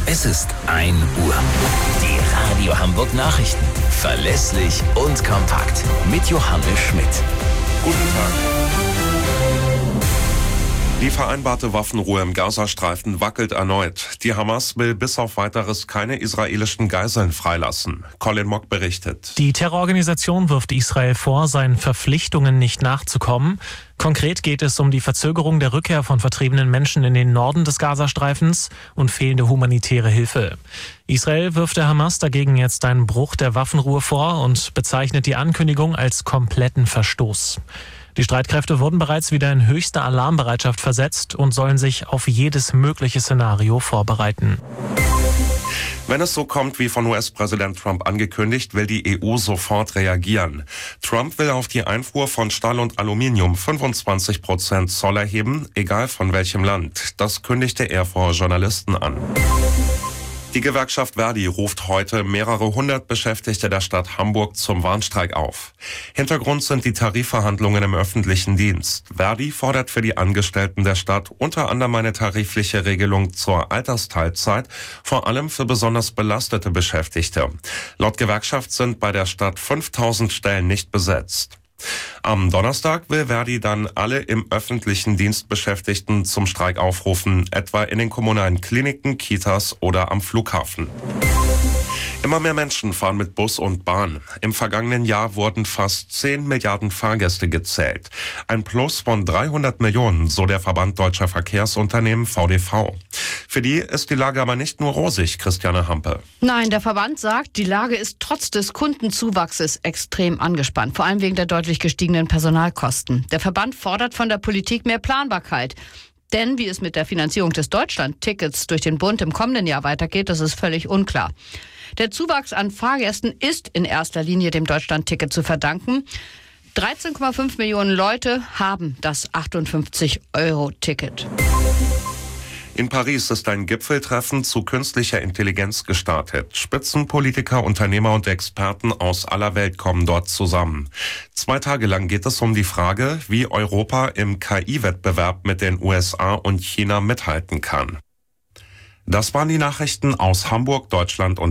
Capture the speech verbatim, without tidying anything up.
Es ist ein Uhr. Die Radio Hamburg Nachrichten. Verlässlich und kompakt. Mit Johannes Schmidt. Guten Tag. Die vereinbarte Waffenruhe im Gazastreifen wackelt erneut. Die Hamas will bis auf Weiteres keine israelischen Geiseln freilassen. Colin Mock berichtet. Die Terrororganisation wirft Israel vor, seinen Verpflichtungen nicht nachzukommen. Konkret geht es um die Verzögerung der Rückkehr von vertriebenen Menschen in den Norden des Gazastreifens und fehlende humanitäre Hilfe. Israel wirft der Hamas dagegen jetzt einen Bruch der Waffenruhe vor und bezeichnet die Ankündigung als kompletten Verstoß. Die Streitkräfte wurden bereits wieder in höchste Alarmbereitschaft versetzt und sollen sich auf jedes mögliche Szenario vorbereiten. Wenn es so kommt wie von U S-Präsident Trump angekündigt, will die E U sofort reagieren. Trump will auf die Einfuhr von Stahl und Aluminium fünfundzwanzig Prozent Zoll erheben, egal von welchem Land. Das kündigte er vor Journalisten an. Die Gewerkschaft Verdi ruft heute mehrere hundert Beschäftigte der Stadt Hamburg zum Warnstreik auf. Hintergrund sind die Tarifverhandlungen im öffentlichen Dienst. Verdi fordert für die Angestellten der Stadt unter anderem eine tarifliche Regelung zur Altersteilzeit, vor allem für besonders belastete Beschäftigte. Laut Gewerkschaft sind bei der Stadt fünftausend Stellen nicht besetzt. Am Donnerstag will Verdi dann alle im öffentlichen Dienst Beschäftigten zum Streik aufrufen, etwa in den kommunalen Kliniken, Kitas oder am Flughafen. Immer mehr Menschen fahren mit Bus und Bahn. Im vergangenen Jahr wurden fast zehn Milliarden Fahrgäste gezählt. Ein Plus von dreihundert Millionen, so der Verband Deutscher Verkehrsunternehmen V D V. Für die ist die Lage aber nicht nur rosig, Christiane Hampe. Nein, der Verband sagt, die Lage ist trotz des Kundenzuwachses extrem angespannt, vor allem wegen der deutlich gestiegenen Personalkosten. Der Verband fordert von der Politik mehr Planbarkeit. Denn wie es mit der Finanzierung des Deutschland-Tickets durch den Bund im kommenden Jahr weitergeht, das ist völlig unklar. Der Zuwachs an Fahrgästen ist in erster Linie dem Deutschland-Ticket zu verdanken. dreizehn Komma fünf Millionen Leute haben das achtundfünfzig Euro Ticket. In Paris ist ein Gipfeltreffen zu künstlicher Intelligenz gestartet. Spitzenpolitiker, Unternehmer und Experten aus aller Welt kommen dort zusammen. Zwei Tage lang geht es um die Frage, wie Europa im K I-Wettbewerb mit den U S A und China mithalten kann. Das waren die Nachrichten aus Hamburg, Deutschland und